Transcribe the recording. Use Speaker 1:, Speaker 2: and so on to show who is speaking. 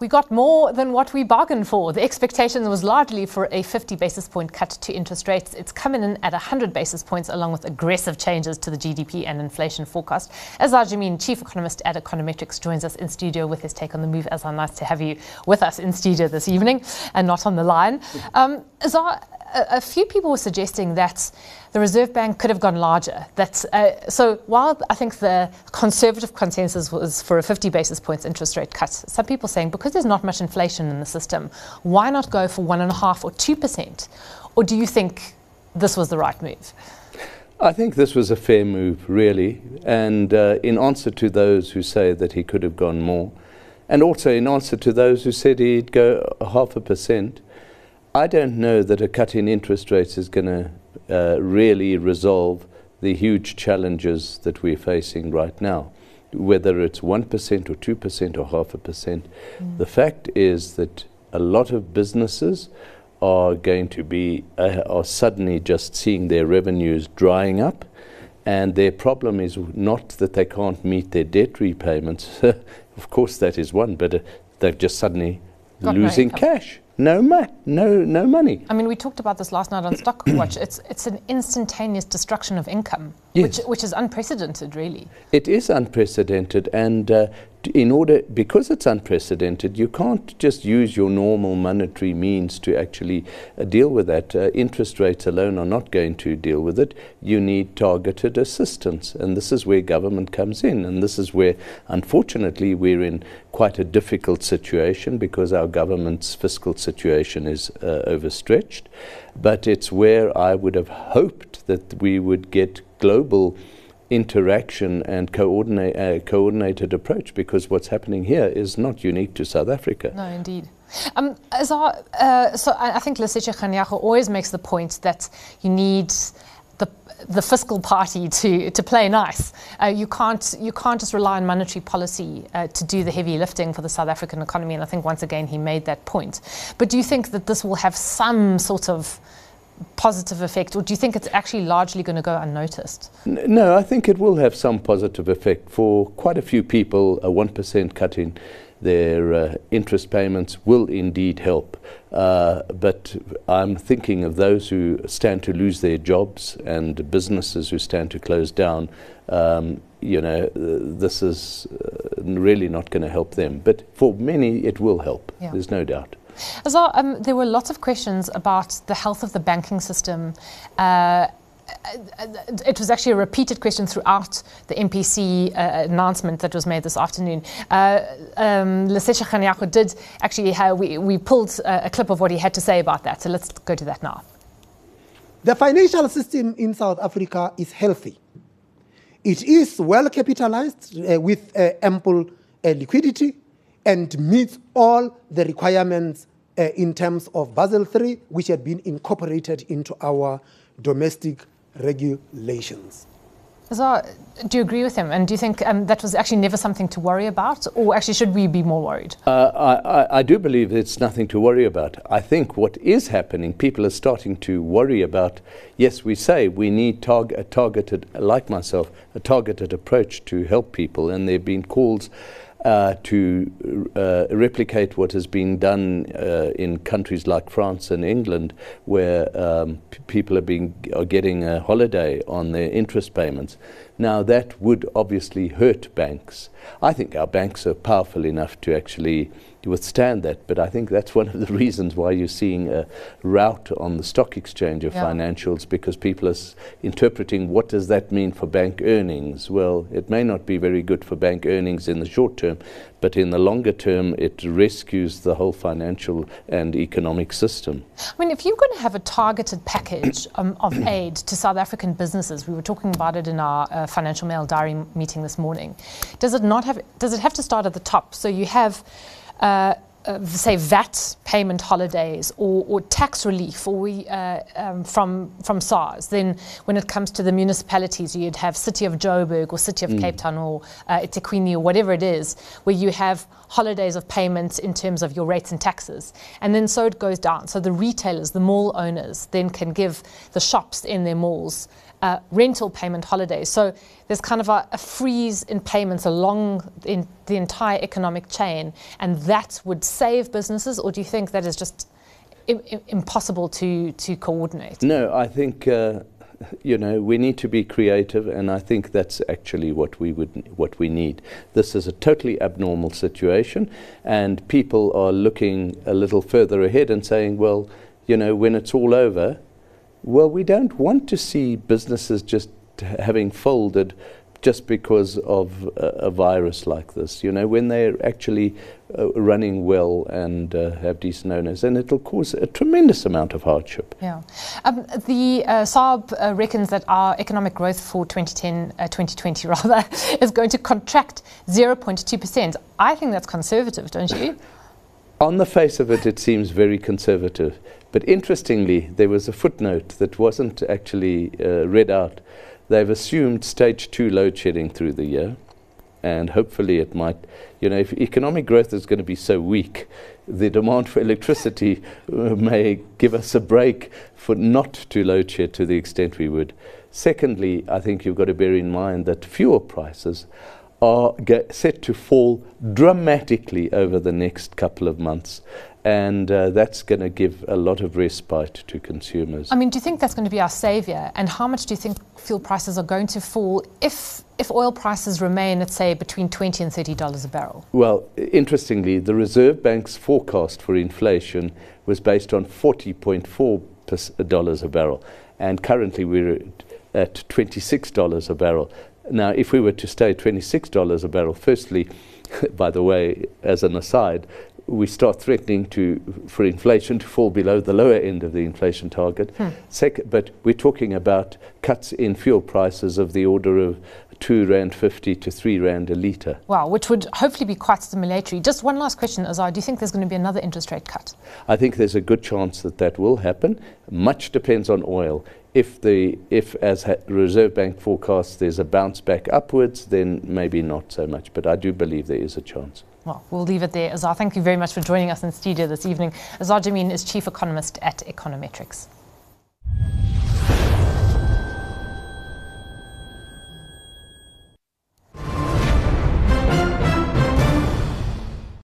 Speaker 1: We got more than what we bargained for. The expectation was largely for a 50 basis point cut to interest rates. It's coming in at 100 basis points, along with aggressive changes to the GDP and inflation forecast. Azar Jammine, chief economist at Econometrics, joins us in studio with his take on the move. Azar, nice to have you with us in studio this evening and not on the line. Azar, a few people were suggesting that the Reserve Bank could have gone larger. So while I think the conservative consensus was for a 50 basis points interest rate cut, some people saying because there's not much inflation in the system, why not go for 1.5% or 2%? Or do you think this was the right move?
Speaker 2: I think this was a fair move, really. And in answer to those who say that he could have gone more, and also in answer to those who said he'd go 0.5%, I don't know that a cut in interest rates is going to really resolve the huge challenges that we're facing right now. Whether it's 1% or 2% or 0.5%, the fact is that a lot of businesses are going to be are suddenly just seeing their revenues drying up, and their problem is not that they can't meet their debt repayments. Of course, that is one, but they're just suddenly losing cash. No money.
Speaker 1: I mean, we talked about this last night on Stockwatch. It's an instantaneous destruction of income,
Speaker 2: yes,
Speaker 1: which is unprecedented, really.
Speaker 2: It is unprecedented, and because it's unprecedented, you can't just use your normal monetary means to actually deal with that. Interest rates alone are not going to deal with it. You need targeted assistance, and this is where government comes in, and this is where, unfortunately, we're in quite a difficult situation because our government's fiscal situation is overstretched. But it's where I would have hoped that we would get global interaction and coordinated approach, because what's happening here is not unique to South Africa.
Speaker 1: No, indeed. So I think Lesetja Kganyago always makes the point that you need the fiscal party to play nice. You can't just rely on monetary policy to do the heavy lifting for the South African economy, and I think once again he made that point. But do you think that this will have some sort of positive effect, or do you think it's actually largely going to go unnoticed?
Speaker 2: No, I think it will have some positive effect. For quite a few people, a 1% cut in their interest payments will indeed help. But I'm thinking of those who stand to lose their jobs and businesses who stand to close down. This is really not going to help them. But for many, it will help. Yeah. There's no doubt.
Speaker 1: Azar, there were lots of questions about the health of the banking system. It was actually a repeated question throughout the MPC announcement that was made this afternoon. Lesetja Kganyago did actually, we pulled a clip of what he had to say about that. So let's go to that now.
Speaker 3: The financial system in South Africa is healthy. It is well capitalized with ample liquidity and meets all the requirements in terms of Basel III, which had been incorporated into our domestic regulations.
Speaker 1: Azar, do you agree with him? And do you think that was actually never something to worry about? Or actually, should we be more worried?
Speaker 2: I do believe it's nothing to worry about. I think what is happening, people are starting to worry about, yes, we say we need a targeted, like myself, a targeted approach to help people. And there have been calls to replicate what has been done in countries like France and England, where people are getting a holiday on their interest payments. Now, that would obviously hurt banks. I think our banks are powerful enough to actually withstand that, but I think that's one of the reasons why you're seeing a rout on the stock exchange of financials, because people are interpreting what does that mean for bank earnings. Well, it may not be very good for bank earnings in the short term, but in the longer term it rescues the whole financial and economic system.
Speaker 1: I mean, if you're going to have a targeted package of aid to South African businesses, we were talking about it in our Financial Mail Diary meeting this morning, does it have to start at the top? So you have say VAT payment holidays or tax relief, or from SARS. Then when it comes to the municipalities, you'd have City of Joburg or City of Cape Town or eThekwini or whatever it is, where you have holidays of payments in terms of your rates and taxes. And then so it goes down. So the retailers, the mall owners, then can give the shops in their malls rental payment holidays. So there's kind of a freeze in payments along in the entire economic chain, and that would save businesses, or do you think that is just impossible to coordinate?
Speaker 2: No, I think we need to be creative, and I think that's actually what we need. This is a totally abnormal situation, and people are looking a little further ahead and saying, well, when it's all over, well, we don't want to see businesses just having folded just because of a virus like this, when they're actually running well and have decent owners, and it'll cause a tremendous amount of hardship.
Speaker 1: Yeah. The SARB reckons that our economic growth for 2020 rather, is going to contract 0.2%. I think that's conservative, don't you?
Speaker 2: On the face of it, it seems very conservative. But interestingly, there was a footnote that wasn't actually read out. They've assumed stage 2 load shedding through the year, and hopefully it might, if economic growth is going to be so weak, the demand for electricity may give us a break for not to load shed to the extent we would. Secondly, I think you've got to bear in mind that fuel prices are set to fall dramatically over the next couple of months. And that's going to give a lot of respite to consumers.
Speaker 1: I mean, do you think that's going to be our saviour? And how much do you think fuel prices are going to fall if oil prices remain at, say, between $20 and $30 a barrel?
Speaker 2: Well, interestingly, the Reserve Bank's forecast for inflation was based on $40.4 a barrel. And currently we're at $26 a barrel. Now, if we were to stay at $26 a barrel, firstly, by the way, as an aside, we start threatening for inflation to fall below the lower end of the inflation target. But we're talking about cuts in fuel prices of the order of R2.50 to R3 a litre.
Speaker 1: Wow, which would hopefully be quite stimulatory. Just one last question, Azar. Do you think there's going to be another interest rate cut?
Speaker 2: I think there's a good chance that will happen. Much depends on oil. If as Reserve Bank forecasts, there's a bounce back upwards, then maybe not so much. But I do believe there is a chance.
Speaker 1: Well, we'll leave it there. Azar, thank you very much for joining us in studio this evening. Azar Jammine is Chief Economist at Econometrics.